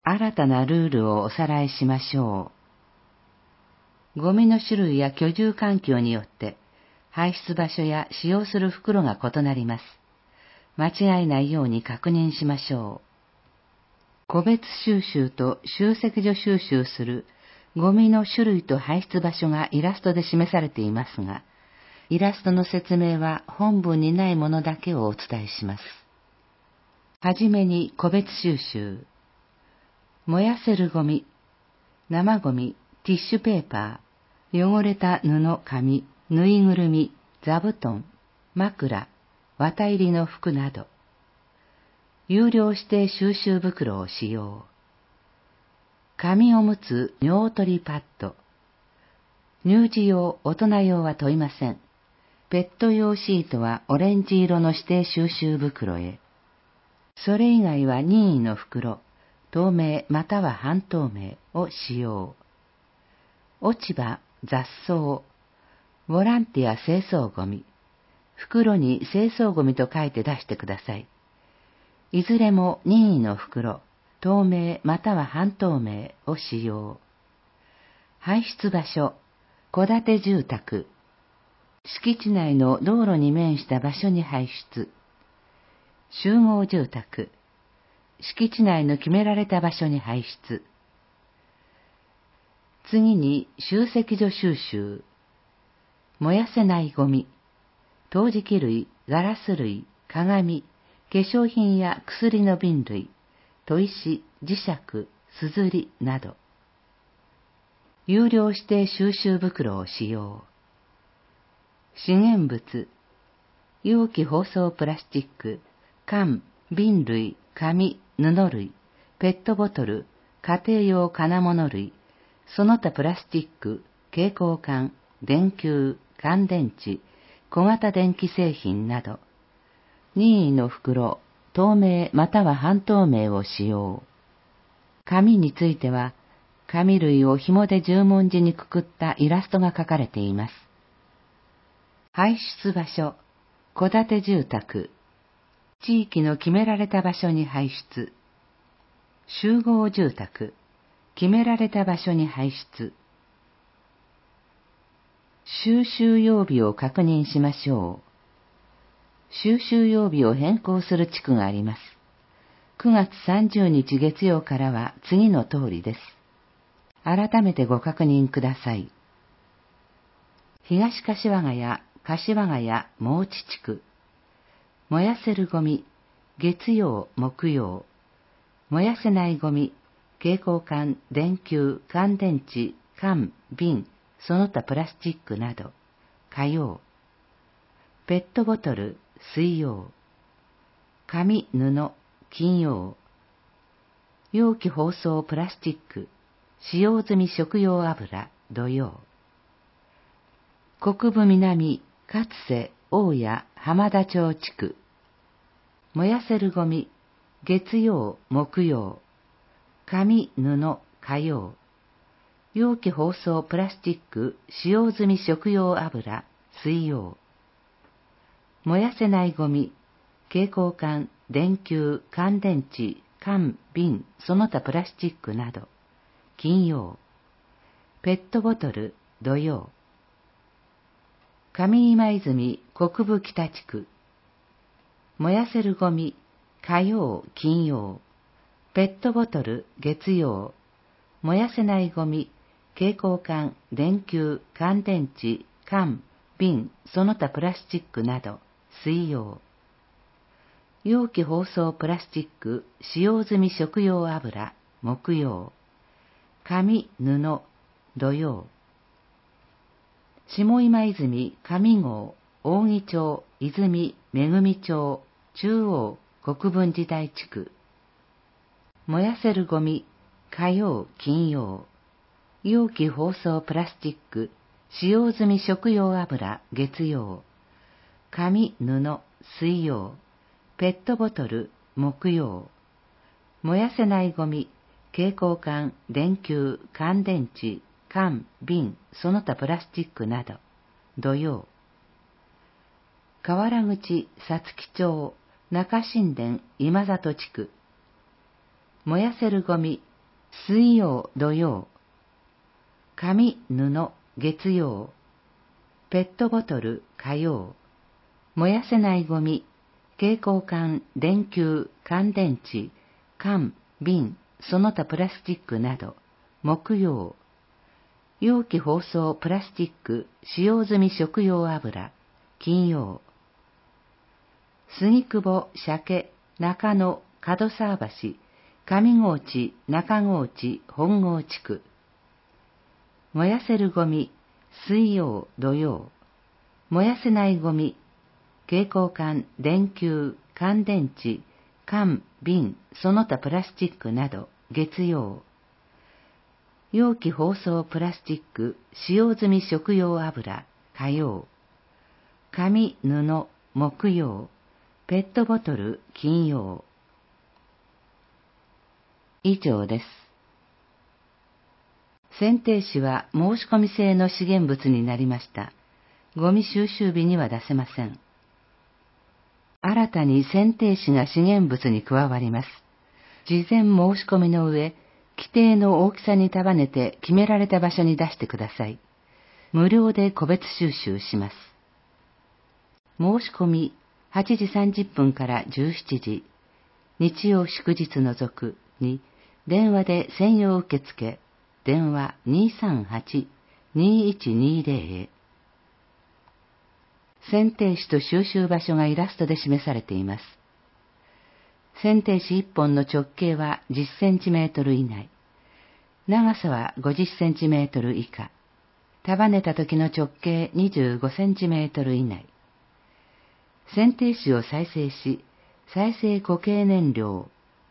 新たなルールをおさらいしましょう。ゴミの種類や居住環境によって排出場所や使用する袋が異なります。間違えないように確認しましょう。個別収集と集積所収集するゴミの種類と排出場所がイラストで示されていますが、イラストの説明は本文にないものだけをお伝えします。はじめに個別収集。燃やせるゴミ、生ゴミ、ティッシュペーパー、汚れた布、紙、ぬいぐるみ、座布団、枕、綿入りの服など。有料指定収集袋を使用。紙おむつ、尿取りパッド。乳児用、大人用は問いません。ペット用シートはオレンジ色の指定収集袋へ。それ以外は任意の袋、透明または半透明を使用。落ち葉、雑草、ボランティア清掃ゴミ。袋に清掃ゴミと書いて出してください。いずれも任意の袋、透明または半透明を使用。排出場所、戸建て住宅。敷地内の道路に面した場所に排出。集合住宅。敷地内の決められた場所に排出。次に集積所収集。燃やせないゴミ。陶磁器類、ガラス類、鏡、化粧品や薬の瓶類、砥石、磁石、すずりなど。有料指定収集袋を使用。資源物、容器包装プラスチック、缶、瓶類、紙、布類、ペットボトル、家庭用金物類、その他プラスチック、蛍光管、電球、乾電池、小型電気製品など。任意の袋、透明または半透明を使用。紙については、紙類を紐で十文字にくくったイラストが描かれています。排出場所、戸建て住宅。地域の決められた場所に排出。集合住宅。決められた場所に排出。収集曜日を確認しましょう。収集曜日を変更する地区があります。9月30日月曜からは次の通りです。改めてご確認ください。東柏ヶ谷、柏ヶ谷、毛地地区。燃やせるゴミ、月曜、木曜。燃やせないゴミ、蛍光管、電球、乾電池、缶、瓶、その他プラスチックなど、火曜。ペットボトル、水曜。紙、布、金曜。容器包装プラスチック、使用済み食用油、土曜。国分南、勝瀬、大谷、浜田町地区。燃やせるゴミ、月曜、木曜。紙、布、火曜。容器包装プラスチック、使用済み食用油、水曜。燃やせないゴミ、蛍光管、電球、乾電池、缶、瓶、その他プラスチックなど、金曜。ペットボトル、土曜。上今泉国分北地区。燃やせるゴミ、火曜、金曜。ペットボトル、月曜。燃やせないゴミ、蛍光管、電球、乾電池、缶、瓶、その他プラスチックなど、水曜。容器包装プラスチック、使用済み食用油、木曜。紙、布、土曜。下今泉上郷、扇町、泉、めぐみ町、中央、国分寺台地区。燃やせるゴミ、火曜、金曜。容器包装プラスチック、使用済み食用油、月曜。紙、布、水曜。ペットボトル、木曜。燃やせないゴミ、蛍光管、電球、乾電池、缶、瓶、その他プラスチックなど、土曜。河原口、皐月町、中新田、今里地区。燃やせるゴミ、 水曜、土曜。紙、布、月曜。ペットボトル、火曜。燃やせないゴミ、蛍光管、電球、乾電池、缶、瓶、その他プラスチックなど、木曜。容器包装プラスチック、使用済み食用油、金曜。杉久保、鮭、中野、門沢橋、上河内、中河内、本郷地区。燃やせるゴミ、水曜、土曜。燃やせないゴミ、蛍光管、電球、乾電池、缶、瓶、その他プラスチックなど、月曜。容器包装プラスチック、使用済み食用油、火曜。紙、布、木曜。ペットボトル、金曜。以上です。選定紙は申し込み制の資源物になりました。ゴミ収集日には出せません。新たに選定紙が資源物に加わります。事前申し込みの上、規定の大きさに束ねて決められた場所に出してください。無料で個別収集します。申し込み8時30分から17時、日曜祝日除くに、電話で専用受付、電話 238-2120 へ。選定紙と収集場所がイラストで示されています。選定紙1本の直径は10センチメートル以内、長さは50センチメートル以下、束ねた時の直径25センチメートル以内。選定紙を再生し、再生固形燃料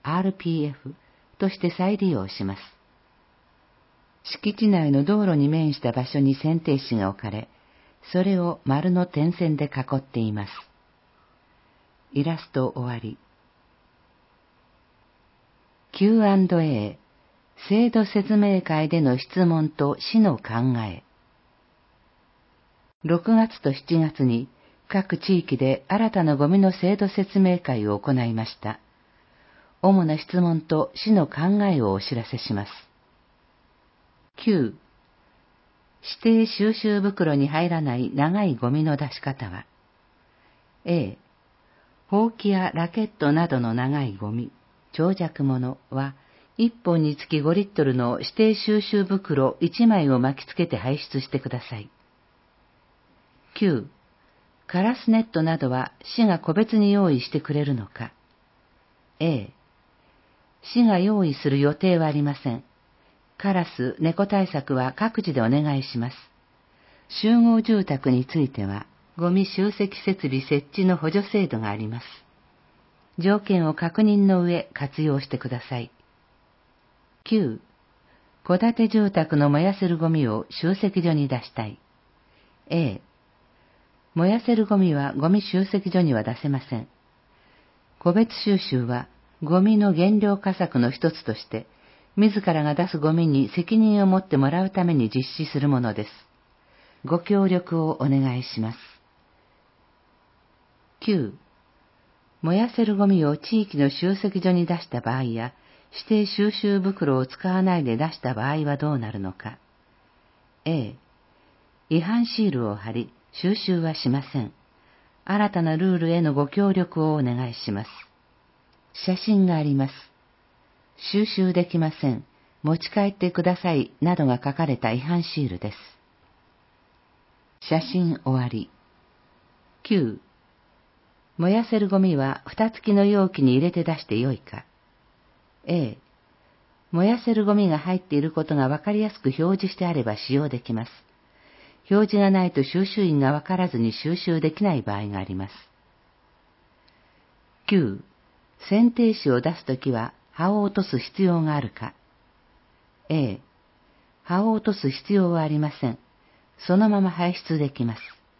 RPF として再利用します。敷地内の道路に面した場所に選定紙が置かれ、それを丸の点線で囲っています。イラスト終わり。Q&A、制度説明会での質問と市の考え。6月と7月に各地域で新たなゴミの制度説明会を行いました。主な質問と市の考えをお知らせします。9、指定収集袋に入らない長いゴミの出し方は、A、ほうきやラケットなどの長いゴミ、長尺物は、1本につき5リットルの指定収集袋1枚を巻きつけて排出してください。9、カラスネットなどは市が個別に用意してくれるのか。A、市が用意する予定はありません。カラス、猫対策は各自でお願いします。集合住宅については、ゴミ集積設備設置の補助制度があります。条件を確認の上活用してください。9、戸建て住宅の燃やせるゴミを集積所に出したい。A、燃やせるゴミはゴミ集積所には出せません。個別収集はゴミの減量化策の一つとして、自らが出すゴミに責任を持ってもらうために実施するものです。ご協力をお願いします。9、燃やせるゴミを地域の集積所に出した場合や、指定収集袋を使わないで出した場合はどうなるのか。A、違反シールを貼り、収集はしません。新たなルールへのご協力をお願いします。写真があります。収集できません。持ち帰ってくださいなどが書かれた違反シールです。写真終わり。9、燃やせるゴミは蓋付きの容器に入れて出してよいか。A、燃やせるゴミが入っていることがわかりやすく表示してあれば使用できます。表示がないと収集員がわからずに収集できない場合があります。9、選定紙を出すときは葉を落とす必要があるか。A、葉を落とす必要はありません。そのまま排出できます。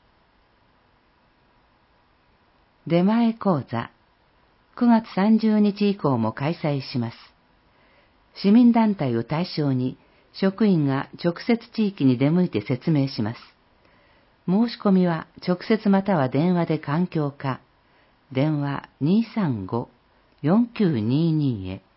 出前講座、9月30日以降も開催します。市民団体を対象に、職員が直接地域に出向いて説明します。申し込みは直接または電話で環境課、電話 235-4922 へ。